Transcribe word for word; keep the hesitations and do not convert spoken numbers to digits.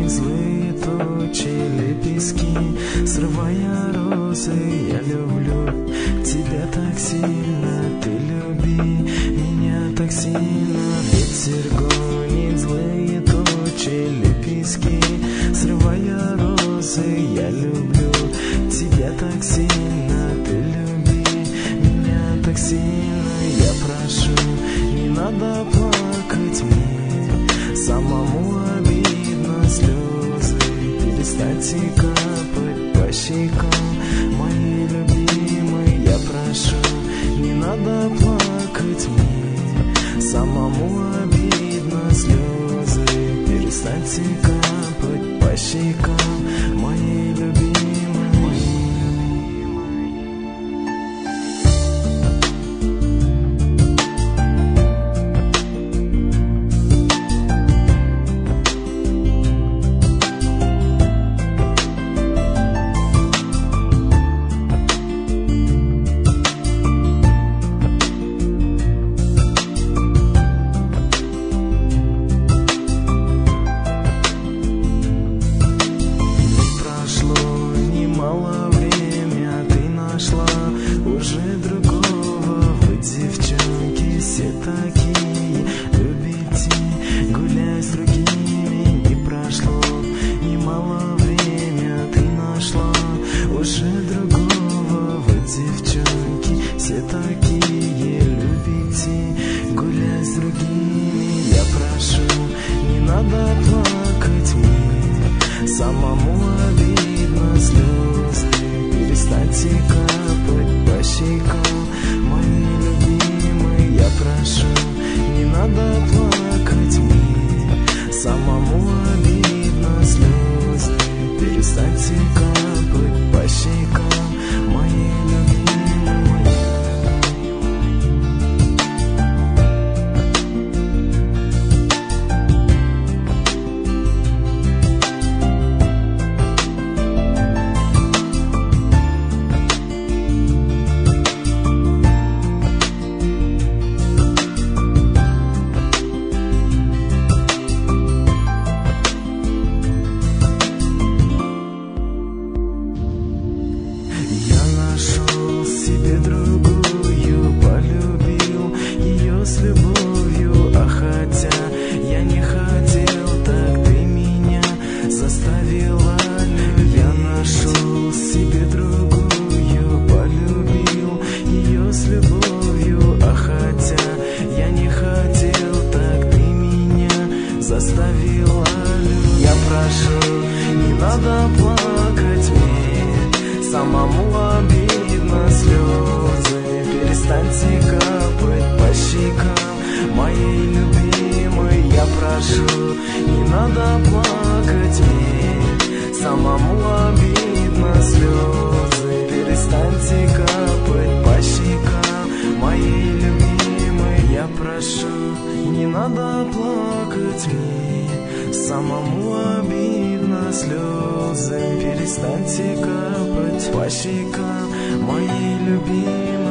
них злые тучи, лепестки, срывая розы. Я люблю тебя так сильно, ты люби меня так сильно. Ветер гонит злые тучи, лепестки, срывая розы. Я люблю тебя так сильно, ты люби меня так сильно. Я прошу, не надо плакать мне, самому обидно слезы. Перестаньте капать по щекам, мои любимые. Я прошу, не надо плакать мне, самому обидно слезы. Перестаньте капать по щекам, мои любимые. Уже другого, вы, девчонки, все такие, любите гулять с другими. Не прошло немало время, ты нашла уже другого. Вы, девчонки, все такие, любите гулять с другими. Я прошу, не надо плакать мне, самому обидно слезы. Перестаньте капать по щекам, мои любимые. Я прошу, не надо плакать мне, самому обидно слезы. Перестаньте капать по щекам, мои любимые. Нашел себе другую, полюбил ее с любовью. А хотя я не хотел, так ты меня заставила любить. Я нашел себе другую, полюбил ее с любовью. А хотя я не хотел, так ты меня заставила любить. Я прошу, не надо плакать мне, самому обидно слезы. Перестаньте капать по щекам, моей любимой. Я прошу, не надо плакать мне, самому обидно слезы. Перестаньте капать по щекам, моей любимой. Я прошу, не надо плакать мне, самому обидно слезы. Перестаньте капать по щекам, моей любимой.